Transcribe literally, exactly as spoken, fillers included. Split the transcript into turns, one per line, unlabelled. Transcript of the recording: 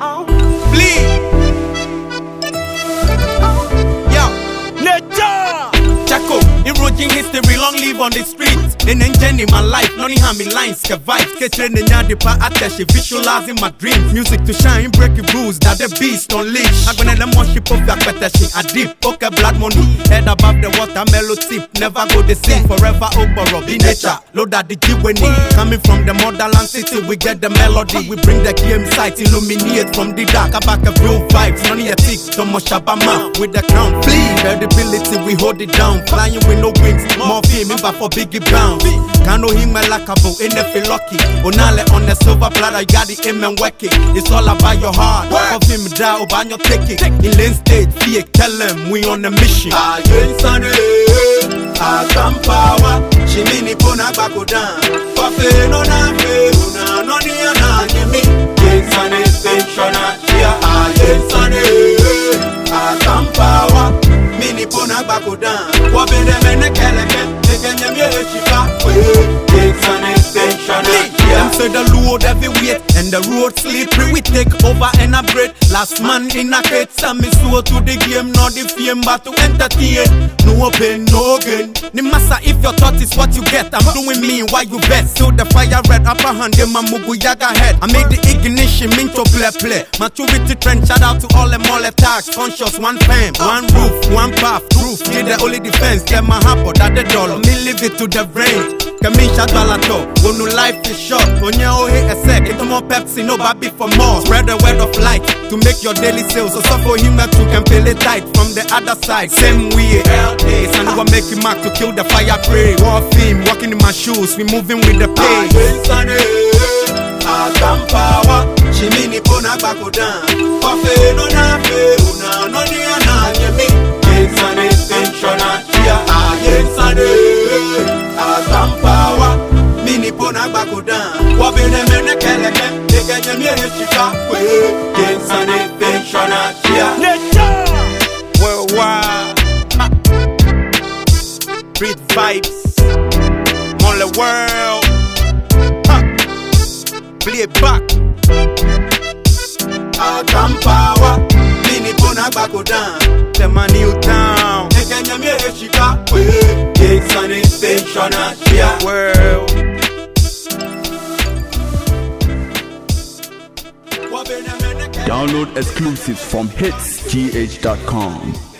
Bleed. Yo, Nature. Chaco, eroding history, long live on the streets. In engineering my life, none have me lines, ke vibes. Catching the nyadi pa attache, visualizing my dreams. Music to shine, breaking rules, that the beast unleash. I'm gonna let more ship of that better I deep, okay, blood money. Head above the water, mellow tip, never go the same. Forever over, be nature. Load that the G when it. Coming from the motherland city, we get the melody. We bring the game sight, illuminate from the dark. Back a real vibes, none of your tick, so much Shabama. With the crown, flee, credibility, we hold it down. Flying with no wings, more fame, but for Biggie Brown. Can't know him like a bow, in the feel lucky. Onale on the silver platter, you got the aim and work it. It's all about your heart. Of him die, about your ticket. In lane stage, fear, tell him we on a mission.
Ah, you Sunday, ah, come power. She mini pona bako down. Coffee no na fe, una no ni ana nyemi. Yen Sunday, pension ah, ah, yen Sunday, ah, come power. Mini pona bako down. Wabe de mene keleke.
Them say the load heavy weight and the road slippery. We take over and upgrade. Last man in a crate, some is so to the game, not the fame, but to entertain. No pain, no gain. The massa, if your thought is what you get, I'm doing me why you bet. So the fire red upper hand, my mugu yaga head. I made the ignition into play play. Maturity trend, shout out to all them all attacks. Conscious, one fam, one roof, one path, roof. Yeah, the only defense, get my heart, but that the dollar. Me leave it to the range. Kamisha Dalato, when no life is short. When you hit a sec, it's more Pepsi, no baby for more. Spread the word of light to make your daily sales. So suffer him that you can feel it tight from the other side. Same way, it's and we make him mark to kill the fire prey. War theme, walking in my shoes, we moving with the pace.
Ah, come power, she mini pona bako down. Coffee no na fe, una no ni ana nyemi. Yen Sunday, pension ah, yen Sunday. Ah, come power, mini pona bako down. Wabe de mene keleke, dege nyemi hechika kwe. Yen Sunday, pension
Nature, worldwide, ha. Breathe vibes, on the world, ha. Play it back.
Ah, come power, mini pona bako down.
Them a new town.
Dege nyemi hechika kwe. Yen Sunday, pension
world.
Download exclusives from hits g h dot com.